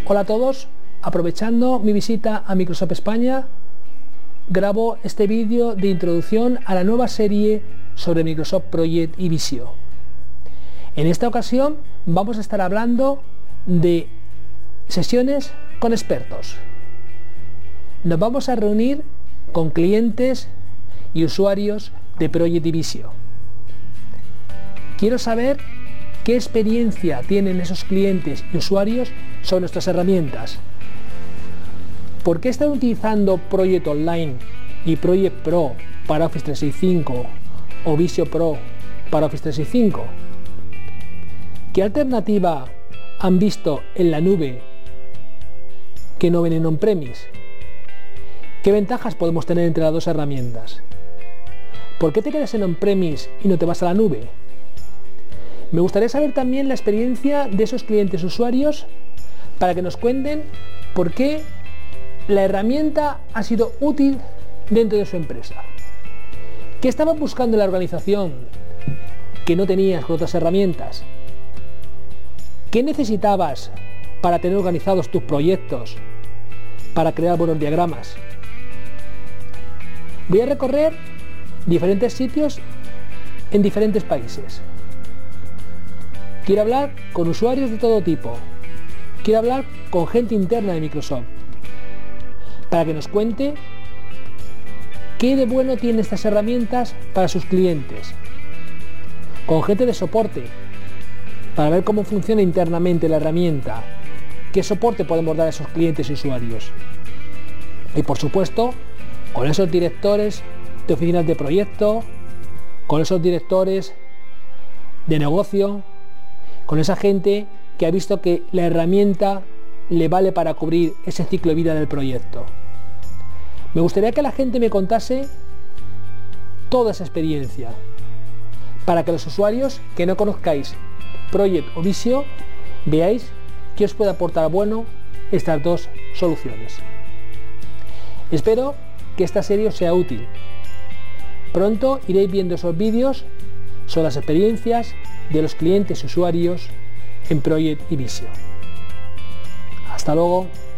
Hola a todos, aprovechando mi visita a Microsoft España, grabo este vídeo de introducción a la nueva serie sobre Microsoft Project y Visio. En esta ocasión vamos a estar hablando de sesiones con expertos. Nos vamos a reunir con clientes y usuarios de Project y Visio. Quiero saber qué experiencia tienen esos clientes y usuarios sobre nuestras herramientas. ¿Por qué están utilizando Project Online y Project Pro para Office 365 o Visio Pro para Office 365? ¿Qué alternativa han visto en la nube que no ven en on-premise? ¿Qué ventajas podemos tener entre las dos herramientas? ¿Por qué te quedas en on-premise y no te vas a la nube? Me gustaría saber también la experiencia de esos clientes usuarios para que nos cuenten por qué la herramienta ha sido útil dentro de su empresa. ¿Qué estabas buscando en la organización que no tenías con otras herramientas? ¿Qué necesitabas para tener organizados tus proyectos, para crear buenos diagramas? Voy a recorrer diferentes sitios en diferentes países. Quiero hablar con usuarios de todo tipo. Quiero hablar con gente interna de Microsoft para que nos cuente qué de bueno tienen estas herramientas para sus clientes. Con gente de soporte para ver cómo funciona internamente la herramienta, qué soporte podemos dar a esos clientes y usuarios. Y por supuesto, con esos directores de oficinas de proyecto, con esos directores de negocio, con esa gente que ha visto que la herramienta le vale para cubrir ese ciclo de vida del proyecto. Me gustaría que la gente me contase toda esa experiencia, para que los usuarios que no conozcáis Project o Visio veáis qué os puede aportar bueno estas dos soluciones. Espero que esta serie os sea útil. Pronto iréis viendo esos vídeos sobre las experiencias de los clientes y usuarios en Project y Visio. Hasta luego.